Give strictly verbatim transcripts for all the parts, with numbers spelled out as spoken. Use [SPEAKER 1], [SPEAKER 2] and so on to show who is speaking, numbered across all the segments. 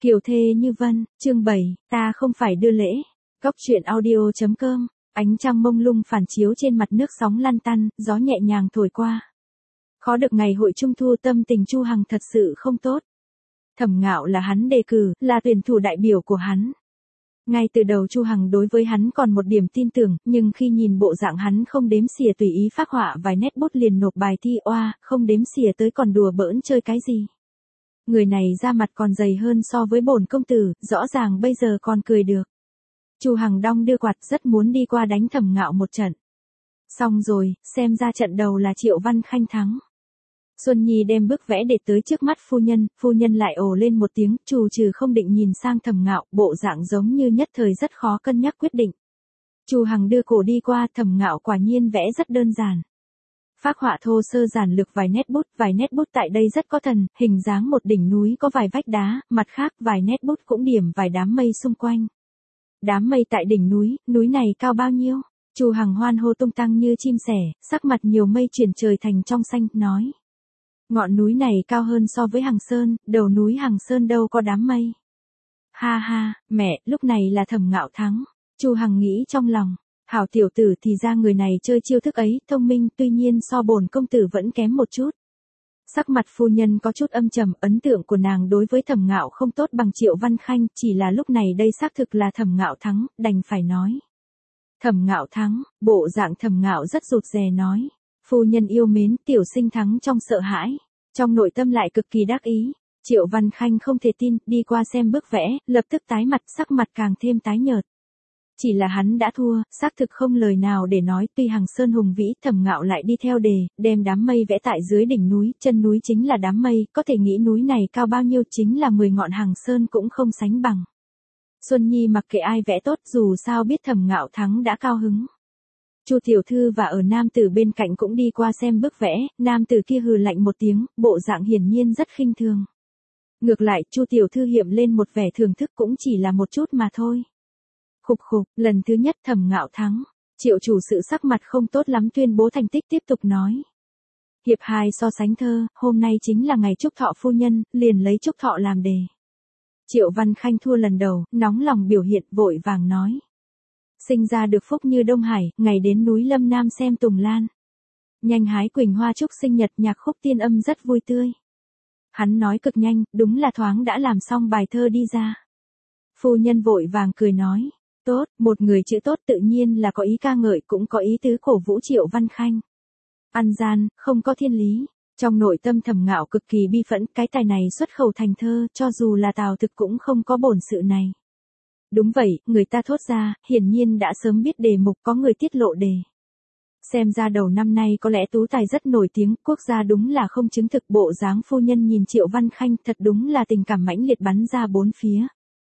[SPEAKER 1] Kiều thê như vân, chương bảy, ta không phải đưa lễ. Góc truyện audio.com, ánh trăng mông lung phản chiếu trên mặt nước sóng lăn tăn, gió nhẹ nhàng thổi qua. Khó được ngày hội trung thu, tâm tình Chu Hằng thật sự không tốt. Thẩm Ngạo là hắn đề cử, là tuyển thủ đại biểu của hắn. Ngay từ đầu Chu Hằng đối với hắn còn một điểm tin tưởng, nhưng khi nhìn bộ dạng hắn không đếm xỉa tùy ý phác họa vài nét bút liền nộp bài thi, oa, không đếm xỉa tới còn đùa bỡn chơi cái gì. Người này da mặt còn dày hơn so với bổn công tử, rõ ràng bây giờ còn cười được. Chu Hằng đong đưa quạt, rất muốn đi qua đánh Thẩm Ngạo một trận. Xong rồi, xem ra trận đầu là Triệu Văn Khanh thắng. Xuân Nhi đem bức vẽ để tới trước mắt phu nhân, phu nhân lại ồ lên một tiếng, trù trừ không định nhìn sang Thẩm Ngạo, bộ dạng giống như nhất thời rất khó cân nhắc quyết định. Chu Hằng đưa cổ đi qua, Thẩm Ngạo quả nhiên vẽ rất đơn giản. Phác họa thô sơ giản lược vài nét bút, vài nét bút tại đây rất có thần, hình dáng một đỉnh núi có vài vách đá, mặt khác vài nét bút cũng điểm vài đám mây xung quanh. Đám mây tại đỉnh núi, núi này cao bao nhiêu? Chu Hằng hoan hô tung tăng như chim sẻ, sắc mặt nhiều mây chuyển trời thành trong xanh, nói. Ngọn núi này cao hơn so với Hằng Sơn, đầu núi Hằng Sơn đâu có đám mây. Ha ha, mẹ, lúc này là Thẩm Ngạo thắng. Chu Hằng nghĩ trong lòng. Hảo tiểu tử, thì ra người này chơi chiêu thức ấy, thông minh, tuy nhiên so bổn công tử vẫn kém một chút. Sắc mặt phu nhân có chút âm trầm, ấn tượng của nàng đối với Thẩm Ngạo không tốt bằng Triệu Văn Khanh, chỉ là lúc này đây xác thực là Thẩm Ngạo thắng, đành phải nói. Thẩm Ngạo thắng, bộ dạng Thẩm Ngạo rất rụt rè nói. Phu nhân yêu mến, tiểu sinh thắng trong sợ hãi, trong nội tâm lại cực kỳ đắc ý. Triệu Văn Khanh không thể tin, đi qua xem bức vẽ, lập tức tái mặt, sắc mặt càng thêm tái nhợt. Chỉ là hắn đã thua, xác thực không lời nào để nói, tuy Hằng Sơn hùng vĩ, Thẩm Ngạo lại đi theo đề, đem đám mây vẽ tại dưới đỉnh núi, chân núi chính là đám mây, có thể nghĩ núi này cao bao nhiêu, chính là mười ngọn Hằng Sơn cũng không sánh bằng. Xuân Nhi mặc kệ ai vẽ tốt, dù sao biết Thẩm Ngạo thắng đã cao hứng. Chu tiểu thư và ở nam tử bên cạnh cũng đi qua xem bức vẽ, nam tử kia hừ lạnh một tiếng, bộ dạng hiển nhiên rất khinh thường. Ngược lại, Chu tiểu thư hiện lên một vẻ thưởng thức, cũng chỉ là một chút mà thôi. Khục khục, lần thứ nhất Thẩm Ngạo thắng. Triệu chủ sự sắc mặt không tốt lắm tuyên bố thành tích, tiếp tục nói. Hiệp hai so sánh thơ, hôm nay chính là ngày chúc thọ phu nhân, liền lấy chúc thọ làm đề. Triệu Văn Khanh thua lần đầu, nóng lòng biểu hiện, vội vàng nói. Sinh ra được phúc như Đông Hải, ngày đến núi Lâm Nam xem tùng lan. Nhanh hái quỳnh hoa chúc sinh nhật, nhạc khúc tiên âm rất vui tươi. Hắn nói cực nhanh, đúng là thoáng đã làm xong bài thơ đi ra. Phu nhân vội vàng cười nói. Tốt, một người chữ tốt tự nhiên là có ý ca ngợi, cũng có ý tứ cổ vũ Triệu Văn Khanh. Ăn gian, không có thiên lý. Trong nội tâm Thẩm Ngạo cực kỳ bi phẫn, cái tài này xuất khẩu thành thơ, cho dù là Tào Thực cũng không có bổn sự này. Đúng vậy, người ta thốt ra, hiển nhiên đã sớm biết đề mục, có người tiết lộ đề. Xem ra đầu năm nay có lẽ tú tài rất nổi tiếng, quốc gia đúng là không chứng thực. Bộ dáng phu nhân nhìn Triệu Văn Khanh, thật đúng là tình cảm mãnh liệt bắn ra bốn phía.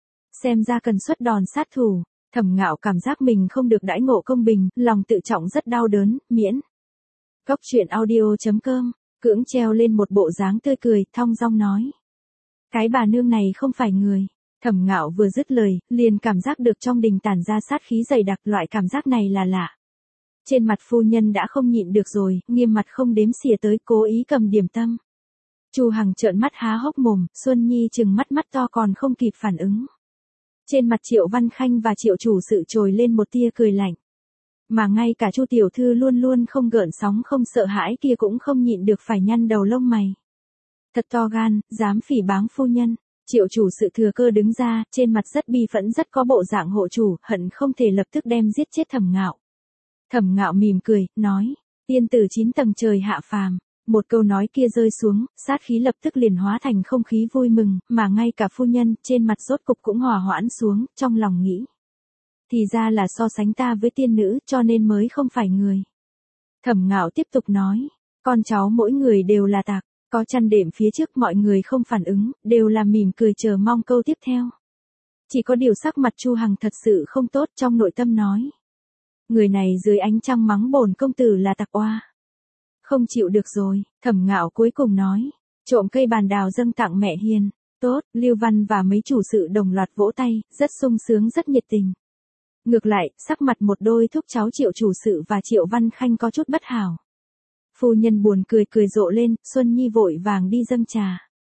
[SPEAKER 1] Xem ra cần xuất đòn sát thủ. Thẩm Ngạo cảm giác mình không được đãi ngộ công bình, lòng tự trọng rất đau đớn, miễn. Góc truyện audio.com, cưỡng treo lên một bộ dáng tươi cười, thong dong nói. Cái bà nương này không phải người. Thẩm Ngạo vừa dứt lời, liền cảm giác được trong đình tản ra sát khí dày đặc, loại cảm giác này là lạ. Trên mặt phu nhân đã không nhịn được rồi, nghiêm mặt không đếm xỉa tới, cố ý cầm điểm tâm. Chu Hằng trợn mắt há hốc mồm, Xuân Nhi trừng mắt mắt to còn không kịp phản ứng. Trên mặt Triệu Văn Khanh và Triệu chủ sự trồi lên một tia cười lạnh. Mà ngay cả Chu tiểu thư luôn luôn không gợn sóng không sợ hãi kia cũng không nhịn được phải nhăn đầu lông mày. Thật to gan, dám phỉ báng phu nhân. Triệu chủ sự thừa cơ đứng ra, trên mặt rất bi phẫn, rất có bộ dạng hộ chủ, hận không thể lập tức đem giết chết Thẩm Ngạo. Thẩm Ngạo mỉm cười, nói, tiên tử chín tầng trời hạ phàm. Một câu nói kia rơi xuống, sát khí lập tức liền hóa thành không khí vui mừng, mà ngay cả phu nhân, trên mặt rốt cục cũng hòa hoãn xuống, trong lòng nghĩ. Thì ra là so sánh ta với tiên nữ, cho nên mới không phải người. Thẩm Ngạo tiếp tục nói, con cháu mỗi người đều là tạc. Có chăn đệm phía trước, mọi người không phản ứng, đều là mỉm cười chờ mong câu tiếp theo. Chỉ có điều sắc mặt Chu Hằng thật sự không tốt, trong nội tâm nói. Người này dưới ánh trăng mắng bổn công tử là tặc oa. Không chịu được rồi, Thẩm Ngạo cuối cùng nói. Trộm cây bàn đào dâng tặng mẹ hiền. Tốt, Lưu Văn và mấy chủ sự đồng loạt vỗ tay, rất sung sướng rất nhiệt tình. Ngược lại, sắc mặt một đôi thúc cháu Triệu chủ sự và Triệu Văn Khanh có chút bất hảo. Phu nhân buồn cười cười rộ lên, Xuân Nhi vội vàng đi dâng trà.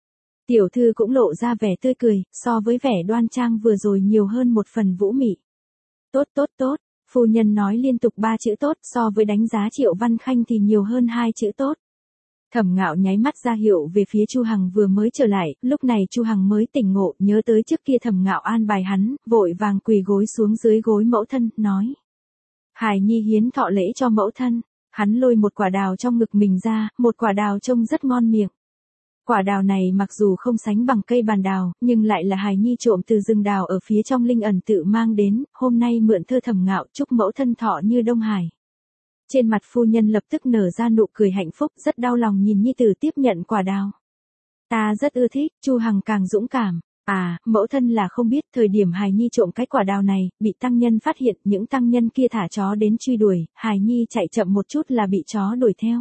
[SPEAKER 1] Tiểu thư cũng lộ ra vẻ tươi cười, so với vẻ đoan trang vừa rồi nhiều hơn một phần vũ mị. Tốt tốt tốt, phu nhân nói liên tục ba chữ tốt, so với đánh giá Triệu Văn Khanh thì nhiều hơn hai chữ tốt. Thẩm Ngạo nháy mắt ra hiệu về phía Chu Hằng vừa mới trở lại, lúc này Chu Hằng mới tỉnh ngộ, nhớ tới trước kia Thẩm Ngạo an bài hắn, vội vàng quỳ gối xuống dưới gối mẫu thân, nói. Hài nhi hiến thọ lễ cho mẫu thân, hắn lôi một quả đào trong ngực mình ra, một quả đào trông rất ngon miệng. Quả đào này mặc dù không sánh bằng cây bàn đào, nhưng lại là hài nhi trộm từ rừng đào ở phía trong linh ẩn tự mang đến, hôm nay mượn thơ Thẩm Ngạo chúc mẫu thân thọ như Đông Hải. Trên mặt phu nhân lập tức nở ra nụ cười hạnh phúc, rất đau lòng nhìn nhi tử tiếp nhận quả đào. Ta rất ưa thích, Chu Hằng càng dũng cảm. À, mẫu thân là không biết, thời điểm hài nhi trộm cái quả đào này, bị tăng nhân phát hiện, những tăng nhân kia thả chó đến truy đuổi, hài nhi chạy chậm một chút là bị chó đuổi theo.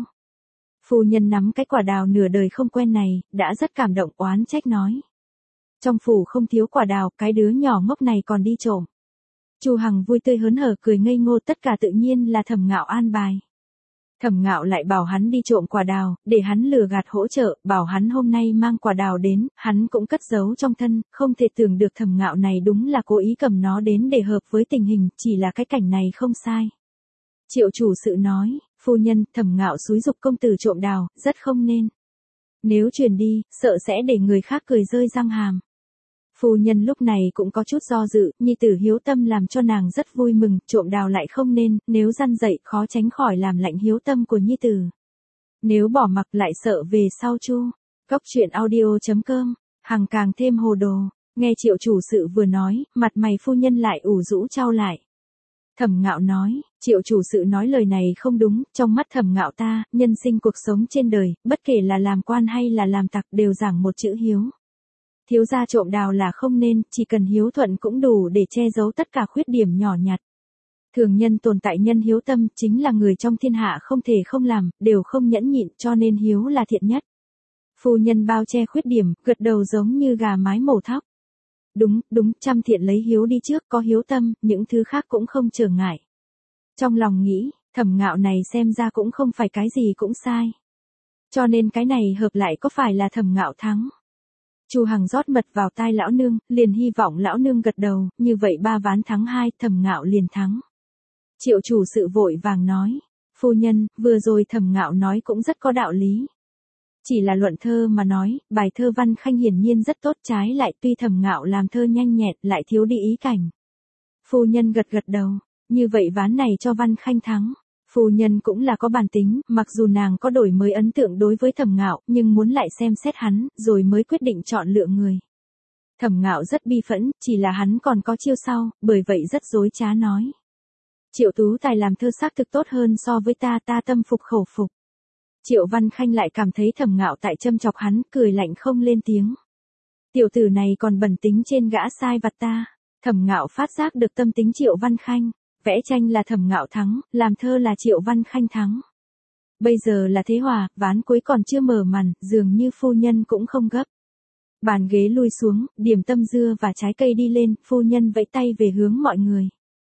[SPEAKER 1] Phu nhân nắm cái quả đào nửa đời không quen này, đã rất cảm động oán trách nói. Trong phủ không thiếu quả đào, cái đứa nhỏ ngốc này còn đi trộm. Chu Hằng vui tươi hớn hở cười ngây ngô, tất cả tự nhiên là Thẩm Ngạo an bài. Thẩm Ngạo lại bảo hắn đi trộm quả đào, để hắn lừa gạt hỗ trợ, bảo hắn hôm nay mang quả đào đến, hắn cũng cất giấu trong thân, không thể tưởng được Thẩm Ngạo này đúng là cố ý cầm nó đến để hợp với tình hình, chỉ là cái cảnh này không sai. Triệu chủ sự nói, phu nhân, Thẩm Ngạo xúi giục công tử trộm đào, rất không nên. Nếu truyền đi, sợ sẽ để người khác cười rơi răng hàm. Phu nhân lúc này cũng có chút do dự, nhi tử hiếu tâm làm cho nàng rất vui mừng, trộm đào lại không nên, nếu răn dậy khó tránh khỏi làm lạnh hiếu tâm của nhi tử. Nếu bỏ mặc lại sợ về sau chu. Góc truyện audio chấm com, Hằng càng thêm hồ đồ, nghe Triệu chủ sự vừa nói, mặt mày phu nhân lại ủ rũ trao lại. Thẩm Ngạo nói, Triệu chủ sự nói lời này không đúng, trong mắt Thẩm Ngạo ta, nhân sinh cuộc sống trên đời, bất kể là làm quan hay là làm tặc đều giảng một chữ hiếu. Thiếu gia trộm đào là không nên, chỉ cần hiếu thuận cũng đủ để che giấu tất cả khuyết điểm nhỏ nhặt. Thường nhân tồn tại nhân hiếu tâm, chính là người trong thiên hạ không thể không làm, đều không nhẫn nhịn, cho nên hiếu là thiện nhất. Phu nhân bao che khuyết điểm, gật đầu giống như gà mái mổ thóc. Đúng, đúng, trăm thiện lấy hiếu đi trước, có hiếu tâm, những thứ khác cũng không trở ngại. Trong lòng nghĩ, Thẩm Ngạo này xem ra cũng không phải cái gì cũng sai. Cho nên cái này hợp lại có phải là Thẩm Ngạo thắng. Chu Hằng rót mật vào tai lão nương, liền hy vọng lão nương gật đầu, như vậy ba ván thắng hai, Thẩm Ngạo liền thắng. Triệu chủ sự vội vàng nói, phu nhân, vừa rồi Thẩm Ngạo nói cũng rất có đạo lý. Chỉ là luận thơ mà nói, bài thơ Văn Khanh hiển nhiên rất tốt, trái lại tuy Thẩm Ngạo làm thơ nhanh nhẹn lại thiếu đi ý cảnh. Phu nhân gật gật đầu, như vậy ván này cho Văn Khanh thắng. Phu nhân cũng là có bản tính, mặc dù nàng có đổi mới ấn tượng đối với Thẩm Ngạo, nhưng muốn lại xem xét hắn, rồi mới quyết định chọn lựa người. Thẩm Ngạo rất bi phẫn, chỉ là hắn còn có chiêu sau, bởi vậy rất dối trá nói. Triệu tú tài làm thơ xác thực tốt hơn so với ta, ta tâm phục khẩu phục. Triệu Văn Khanh lại cảm thấy Thẩm Ngạo tại châm chọc hắn, cười lạnh không lên tiếng. Tiểu tử này còn bẩn tính trên gã sai vặt ta. Thẩm Ngạo phát giác được tâm tính Triệu Văn Khanh. Vẽ tranh là Thẩm Ngạo thắng, làm thơ là Triệu Văn Khanh thắng. Bây giờ là thế hòa, ván cuối còn chưa mở màn, dường như phu nhân cũng không gấp. Bàn ghế lui xuống, điểm tâm dưa và trái cây đi lên, phu nhân vẫy tay về hướng mọi người.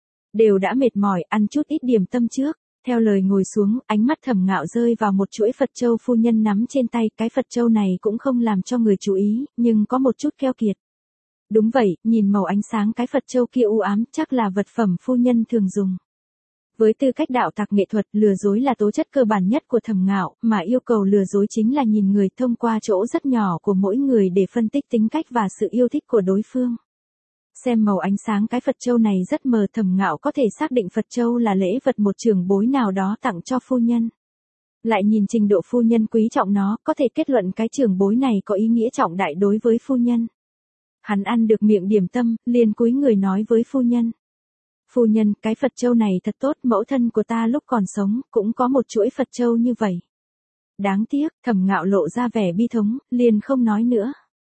[SPEAKER 1] Đều đã mệt mỏi, ăn chút ít điểm tâm trước. Theo lời ngồi xuống, ánh mắt Thẩm Ngạo rơi vào một chuỗi Phật châu phu nhân nắm trên tay, cái Phật châu này cũng không làm cho người chú ý, nhưng có một chút keo kiệt. Đúng vậy, nhìn màu ánh sáng cái Phật châu kia u ám, chắc là vật phẩm phu nhân thường dùng. Với tư cách đạo tặc nghệ thuật, lừa dối là tố chất cơ bản nhất của Thẩm Ngạo, mà yêu cầu lừa dối chính là nhìn người thông qua chỗ rất nhỏ của mỗi người để phân tích tính cách và sự yêu thích của đối phương. Xem màu ánh sáng cái Phật châu này rất mờ, Thẩm Ngạo có thể xác định Phật châu là lễ vật một trưởng bối nào đó tặng cho phu nhân. Lại nhìn trình độ phu nhân quý trọng nó, có thể kết luận cái trưởng bối này có ý nghĩa trọng đại đối với phu nhân. Hắn ăn được miệng điểm tâm, liền cúi người nói với phu nhân. Phu nhân, cái Phật châu này thật tốt, mẫu thân của ta lúc còn sống, cũng có một chuỗi Phật châu như vậy. Đáng tiếc, Thẩm Ngạo lộ ra vẻ bi thống, liền không nói nữa.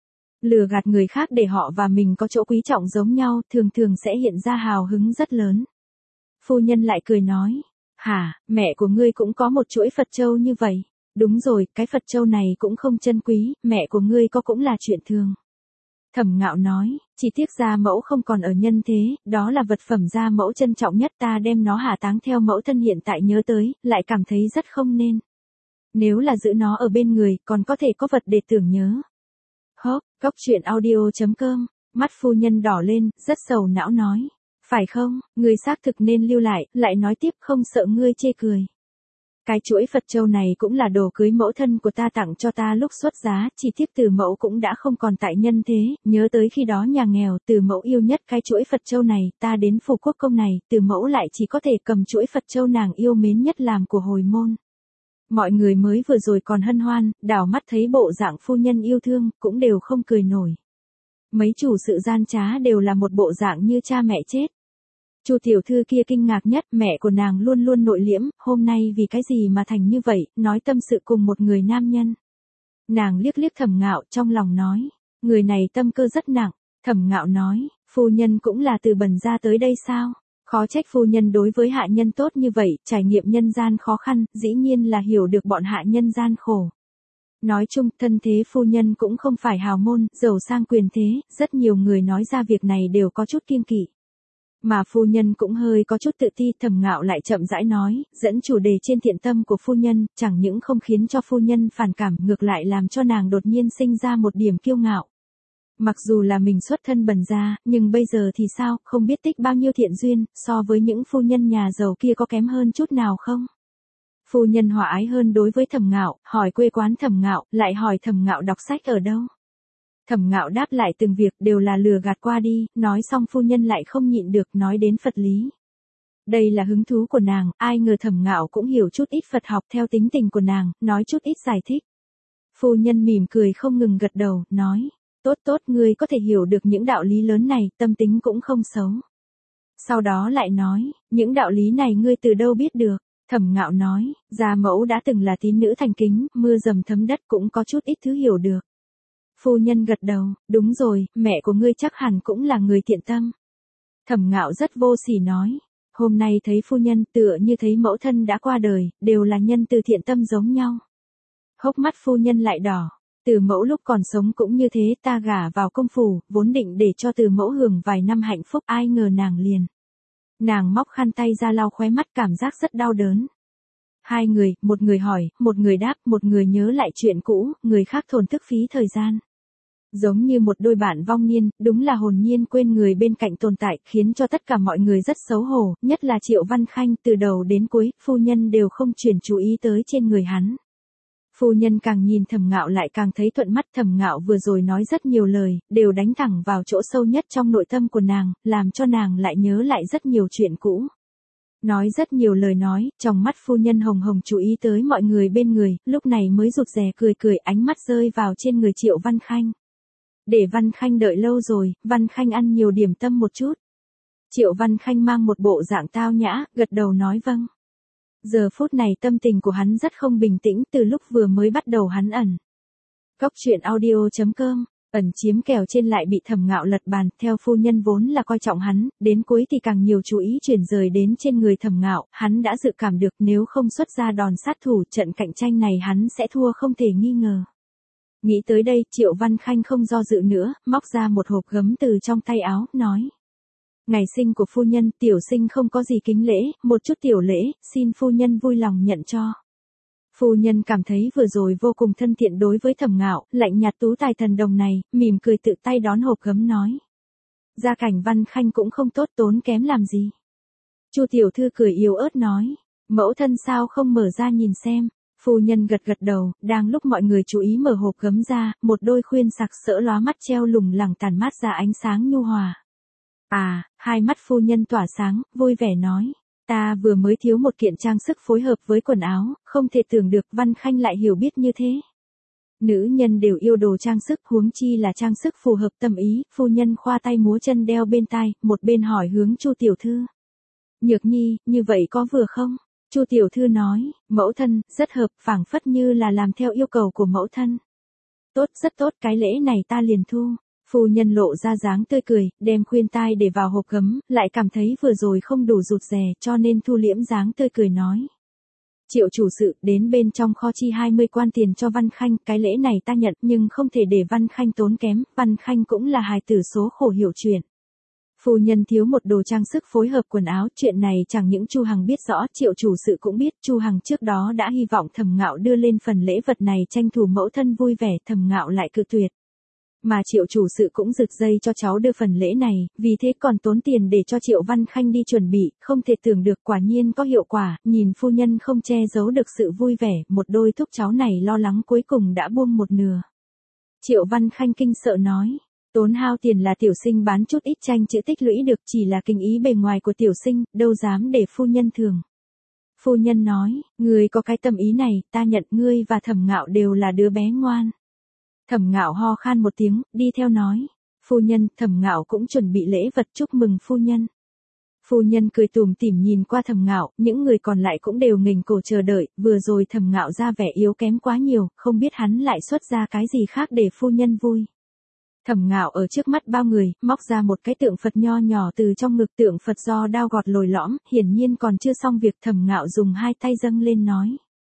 [SPEAKER 1] Lừa gạt người khác để họ và mình có chỗ quý trọng giống nhau, thường thường sẽ hiện ra hào hứng rất lớn. Phu nhân lại cười nói, hả, mẹ của ngươi cũng có một chuỗi Phật châu như vậy. Đúng rồi, cái Phật châu này cũng không chân quý, mẹ của ngươi có cũng là chuyện thường. Thẩm Ngạo nói, chỉ tiếc gia mẫu không còn ở nhân thế, đó là vật phẩm gia mẫu trân trọng nhất, ta đem nó hạ táng theo mẫu thân hiện tại nhớ tới, lại cảm thấy rất không nên. Nếu là giữ nó ở bên người, còn có thể có vật để tưởng nhớ. Hốp, góc chuyện audio.com, mắt phu nhân đỏ lên, rất sầu não nói. Phải không, ngươi xác thực nên lưu lại, lại nói tiếp không sợ ngươi chê cười. Cái chuỗi Phật châu này cũng là đồ cưới mẫu thân của ta tặng cho ta lúc xuất giá, chỉ tiếc Từ mẫu cũng đã không còn tại nhân thế, nhớ tới khi đó nhà nghèo, Từ mẫu yêu nhất cái chuỗi Phật châu này, ta đến phủ quốc công này, Từ mẫu lại chỉ có thể cầm chuỗi Phật châu nàng yêu mến nhất làm của hồi môn. Mọi người mới vừa rồi còn hân hoan, đảo mắt thấy bộ dạng phu nhân yêu thương, cũng đều không cười nổi. Mấy chủ sự gian trá đều là một bộ dạng như cha mẹ chết. Chu tiểu thư kia kinh ngạc nhất, mẹ của nàng luôn luôn nội liễm, hôm nay vì cái gì mà thành như vậy, nói tâm sự cùng một người nam nhân. Nàng liếc liếc Thẩm Ngạo, trong lòng nói, người này tâm cơ rất nặng. Thẩm Ngạo nói, phu nhân cũng là từ bần ra tới đây sao? Khó trách phu nhân đối với hạ nhân tốt như vậy, trải nghiệm nhân gian khó khăn, dĩ nhiên là hiểu được bọn hạ nhân gian khổ. Nói chung, thân thế phu nhân cũng không phải hào môn, giàu sang quyền thế, rất nhiều người nói ra việc này đều có chút kiêng kỵ. Mà phu nhân cũng hơi có chút tự ti. Thẩm Ngạo lại chậm rãi nói, dẫn chủ đề trên thiện tâm của phu nhân, chẳng những không khiến cho phu nhân phản cảm, ngược lại làm cho nàng đột nhiên sinh ra một điểm kiêu ngạo. Mặc dù là mình xuất thân bần gia, nhưng bây giờ thì sao, không biết tích bao nhiêu thiện duyên, so với những phu nhân nhà giàu kia có kém hơn chút nào không? Phu nhân hòa ái hơn đối với Thẩm Ngạo, hỏi quê quán Thẩm Ngạo, lại hỏi Thẩm Ngạo đọc sách ở đâu. Thẩm Ngạo đáp lại từng việc đều là lừa gạt qua đi, nói xong phu nhân lại không nhịn được nói đến Phật lý. Đây là hứng thú của nàng, ai ngờ Thẩm Ngạo cũng hiểu chút ít Phật học theo tính tình của nàng, nói chút ít giải thích. Phu nhân mỉm cười không ngừng gật đầu, nói, tốt tốt ngươi có thể hiểu được những đạo lý lớn này, tâm tính cũng không xấu. Sau đó lại nói, những đạo lý này ngươi từ đâu biết được? Thẩm Ngạo nói, gia mẫu đã từng là tín nữ thành kính, mưa dầm thấm đất cũng có chút ít thứ hiểu được. Phu nhân gật đầu, đúng rồi, mẹ của ngươi chắc hẳn cũng là người thiện tâm. Thẩm Ngạo rất vô sỉ nói, hôm nay thấy phu nhân tựa như thấy mẫu thân đã qua đời, đều là nhân từ thiện tâm giống nhau. Hốc mắt phu nhân lại đỏ, Từ mẫu lúc còn sống cũng như thế, ta gả vào công phủ, vốn định để cho Từ mẫu hưởng vài năm hạnh phúc, ai ngờ nàng liền. Nàng móc khăn tay ra lau khóe mắt, cảm giác rất đau đớn. Hai người, một người hỏi, một người đáp, một người nhớ lại chuyện cũ, người khác thổn thức phí thời gian. Giống như một đôi bạn vong niên, đúng là hồn nhiên quên người bên cạnh tồn tại, khiến cho tất cả mọi người rất xấu hổ, nhất là Triệu Văn Khanh, từ đầu đến cuối, phu nhân đều không chuyển chú ý tới trên người hắn. Phu nhân càng nhìn Thẩm Ngạo lại càng thấy thuận mắt. Thẩm Ngạo vừa rồi nói rất nhiều lời, đều đánh thẳng vào chỗ sâu nhất trong nội tâm của nàng, làm cho nàng lại nhớ lại rất nhiều chuyện cũ. Nói rất nhiều lời nói, trong mắt phu nhân hồng hồng chú ý tới mọi người bên người, lúc này mới rụt rè cười cười, ánh mắt rơi vào trên người Triệu Văn Khanh. Để Văn Khanh đợi lâu rồi, Văn Khanh ăn nhiều điểm tâm một chút. Triệu Văn Khanh mang một bộ dạng tao nhã, gật đầu nói vâng. Giờ phút này tâm tình của hắn rất không bình tĩnh, từ lúc vừa mới bắt đầu hắn ẩn. Góc chuyện audio.com, ẩn chiếm kèo trên lại bị Thẩm Ngạo lật bàn, theo phu nhân vốn là coi trọng hắn, đến cuối thì càng nhiều chú ý chuyển rời đến trên người Thẩm Ngạo, hắn đã dự cảm được nếu không xuất ra đòn sát thủ, trận cạnh tranh này hắn sẽ thua không thể nghi ngờ. Nghĩ tới đây, Triệu Văn Khanh không do dự nữa, móc ra một hộp gấm từ trong tay áo, nói. Ngày sinh của phu nhân, tiểu sinh không có gì kính lễ, một chút tiểu lễ, xin phu nhân vui lòng nhận cho. Phu nhân cảm thấy vừa rồi vô cùng thân thiện đối với Thẩm Ngạo, lạnh nhạt tú tài thần đồng này, mỉm cười tự tay đón hộp gấm nói. Gia cảnh Văn Khanh cũng không tốt, tốn kém làm gì. Chu tiểu thư cười yếu ớt nói, mẫu thân sao không mở ra nhìn xem. Phu nhân gật gật đầu, đang lúc mọi người chú ý mở hộp gấm ra, một đôi khuyên sặc sỡ lóa mắt treo lủng lẳng tàn mát ra ánh sáng nhu hòa. À, hai mắt phu nhân tỏa sáng, vui vẻ nói, ta vừa mới thiếu một kiện trang sức phối hợp với quần áo, không thể tưởng được Văn Khanh lại hiểu biết như thế. Nữ nhân đều yêu đồ trang sức, huống chi là trang sức phù hợp tâm ý. Phu nhân khoa tay múa chân đeo bên tai, một bên hỏi hướng Chu tiểu thư. Nhược nhi, như vậy có vừa không? Chu tiểu thư nói, mẫu thân, rất hợp, phảng phất như là làm theo yêu cầu của mẫu thân. Tốt, rất tốt, cái lễ này ta liền thu. Phu nhân lộ ra dáng tươi cười, đem khuyên tai để vào hộp gấm, lại cảm thấy vừa rồi không đủ rụt rè, cho nên thu liễm dáng tươi cười nói. Triệu chủ sự, đến bên trong kho chi hai mươi quan tiền cho Văn Khanh, cái lễ này ta nhận, nhưng không thể để Văn Khanh tốn kém, Văn Khanh cũng là hài tử số khổ hiểu chuyện. Phu nhân thiếu một đồ trang sức phối hợp quần áo, chuyện này chẳng những Chu Hằng biết rõ, Triệu chủ sự cũng biết, Chu Hằng trước đó đã hy vọng Thẩm Ngạo đưa lên phần lễ vật này tranh thủ mẫu thân vui vẻ, Thẩm Ngạo lại cự tuyệt. Mà Triệu chủ sự cũng giật dây cho cháu đưa phần lễ này, vì thế còn tốn tiền để cho Triệu Văn Khanh đi chuẩn bị, không thể tưởng được quả nhiên có hiệu quả, nhìn phu nhân không che giấu được sự vui vẻ, một đôi thúc cháu này lo lắng cuối cùng đã buông một nửa. Triệu Văn Khanh kinh sợ nói, tốn hao tiền là tiểu sinh bán chút ít tranh chữ tích lũy được, chỉ là kinh ý bề ngoài của tiểu sinh, đâu dám để phu nhân thường. Phu nhân nói, ngươi có cái tâm ý này, ta nhận ngươi và Thẩm Ngạo đều là đứa bé ngoan. Thẩm Ngạo ho khan một tiếng, đi theo nói, phu nhân, Thẩm Ngạo cũng chuẩn bị lễ vật chúc mừng phu nhân. Phu nhân cười tủm tỉm nhìn qua Thẩm Ngạo, những người còn lại cũng đều nghềnh cổ chờ đợi, vừa rồi Thẩm Ngạo ra vẻ yếu kém quá nhiều, không biết hắn lại xuất ra cái gì khác để phu nhân vui. Thẩm Ngạo ở trước mắt bao người, móc ra một cái tượng Phật nho nhỏ từ trong ngực, tượng Phật do đao gọt lồi lõm, hiển nhiên còn chưa xong việc. Thẩm Ngạo dùng hai tay dâng lên nói.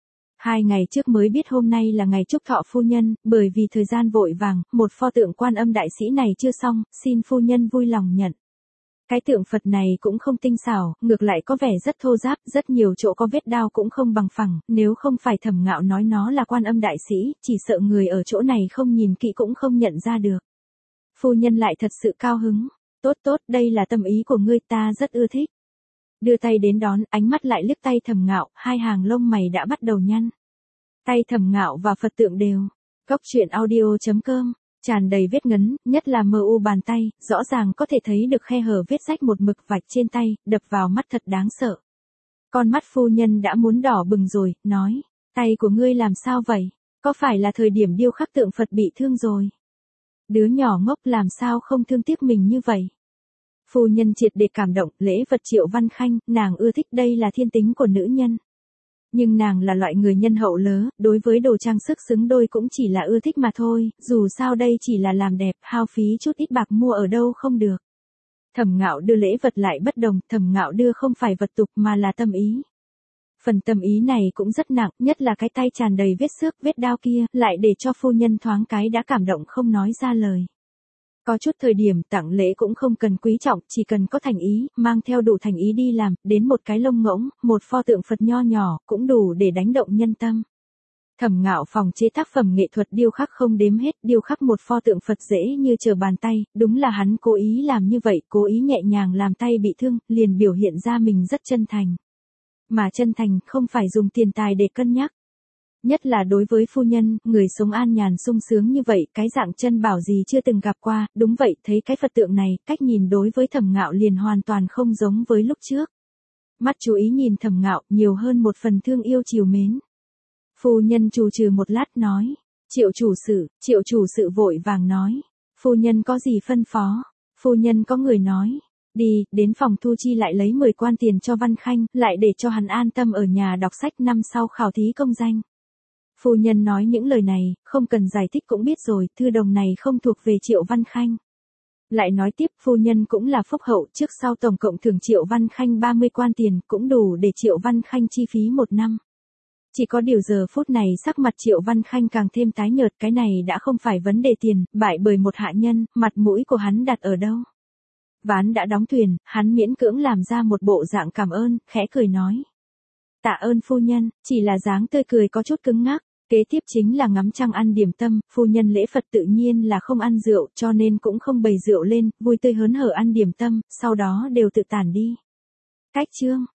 [SPEAKER 1] Hai ngày trước mới biết hôm nay là ngày chúc thọ phu nhân, bởi vì thời gian vội vàng, một pho tượng Quan Âm đại sĩ này chưa xong, xin phu nhân vui lòng nhận. Cái tượng Phật này cũng không tinh xảo, ngược lại có vẻ rất thô ráp, rất nhiều chỗ có vết đao cũng không bằng phẳng, nếu không phải Thẩm Ngạo nói nó là Quan Âm đại sĩ, chỉ sợ người ở chỗ này không nhìn kỹ cũng không nhận ra được. Phu nhân lại thật sự cao hứng, tốt tốt, đây là tâm ý của ngươi, ta rất ưa thích. Đưa tay đến đón, ánh mắt lại liếc tay Thẩm Ngạo, hai hàng lông mày đã bắt đầu nhăn. Tay Thẩm Ngạo và Phật tượng đều. Cốc truyện audio chấm com, tràn đầy vết ngấn, nhất là mờ u bàn tay, rõ ràng có thể thấy được khe hở vết rách một mực vạch trên tay, đập vào mắt thật đáng sợ. Con mắt phu nhân đã muốn đỏ bừng rồi, nói, tay của ngươi làm sao vậy? Có phải là thời điểm điêu khắc tượng Phật bị thương rồi? Đứa nhỏ ngốc làm sao không thương tiếc mình như vậy? Phu nhân triệt để cảm động, lễ vật Triệu Văn Khanh, nàng ưa thích, đây là thiên tính của nữ nhân. Nhưng nàng là loại người nhân hậu lớ, đối với đồ trang sức xứng đôi cũng chỉ là ưa thích mà thôi, dù sao đây chỉ là làm đẹp, hao phí chút ít bạc mua ở đâu không được. Thẩm Ngạo đưa lễ vật lại bất đồng, Thẩm Ngạo đưa không phải vật tục mà là tâm ý. Phần tâm ý này cũng rất nặng, nhất là cái tay tràn đầy vết xước, vết đao kia, lại để cho phu nhân thoáng cái đã cảm động không nói ra lời. Có chút thời điểm tặng lễ cũng không cần quý trọng, chỉ cần có thành ý, mang theo đủ thành ý đi làm, đến một cái lông ngỗng, một pho tượng Phật nho nhỏ, cũng đủ để đánh động nhân tâm. Thẩm Ngạo phòng chế tác phẩm nghệ thuật điêu khắc không đếm hết, điêu khắc một pho tượng Phật dễ như trở bàn tay, đúng là hắn cố ý làm như vậy, cố ý nhẹ nhàng làm tay bị thương, liền biểu hiện ra mình rất chân thành. Mà chân thành không phải dùng tiền tài để cân nhắc. Nhất là đối với phu nhân, người sống an nhàn sung sướng như vậy, cái dạng chân bảo gì chưa từng gặp qua, đúng vậy, thấy cái Phật tượng này, cách nhìn đối với Thẩm Ngạo liền hoàn toàn không giống với lúc trước. Mắt chú ý nhìn Thẩm Ngạo, nhiều hơn một phần thương yêu chiều mến. Phu nhân trù trừ một lát nói, Triệu chủ sự, Triệu chủ sự vội vàng nói, phu nhân có gì phân phó? Phu nhân có người nói, đi, đến phòng thu chi lại lấy mười quan tiền cho Văn Khanh, lại để cho hắn an tâm ở nhà đọc sách, năm sau khảo thí công danh. Phu nhân nói những lời này, không cần giải thích cũng biết rồi, thư đồng này không thuộc về Triệu Văn Khanh. Lại nói tiếp, phu nhân cũng là phúc hậu, trước sau tổng cộng thưởng Triệu Văn Khanh ba mươi quan tiền, cũng đủ để Triệu Văn Khanh chi phí một năm. Chỉ có điều giờ phút này sắc mặt Triệu Văn Khanh càng thêm tái nhợt, cái này đã không phải vấn đề tiền, bại bởi một hạ nhân, mặt mũi của hắn đặt ở đâu. Ván đã đóng thuyền, hắn miễn cưỡng làm ra một bộ dạng cảm ơn, khẽ cười nói. Tạ ơn phu nhân, chỉ là dáng tươi cười có chút cứng ngắc. Kế tiếp chính là ngắm trăng ăn điểm tâm, phu nhân lễ Phật tự nhiên là không ăn rượu, cho nên cũng không bày rượu lên, vui tươi hớn hở ăn điểm tâm, sau đó đều tự tản đi. Cách chương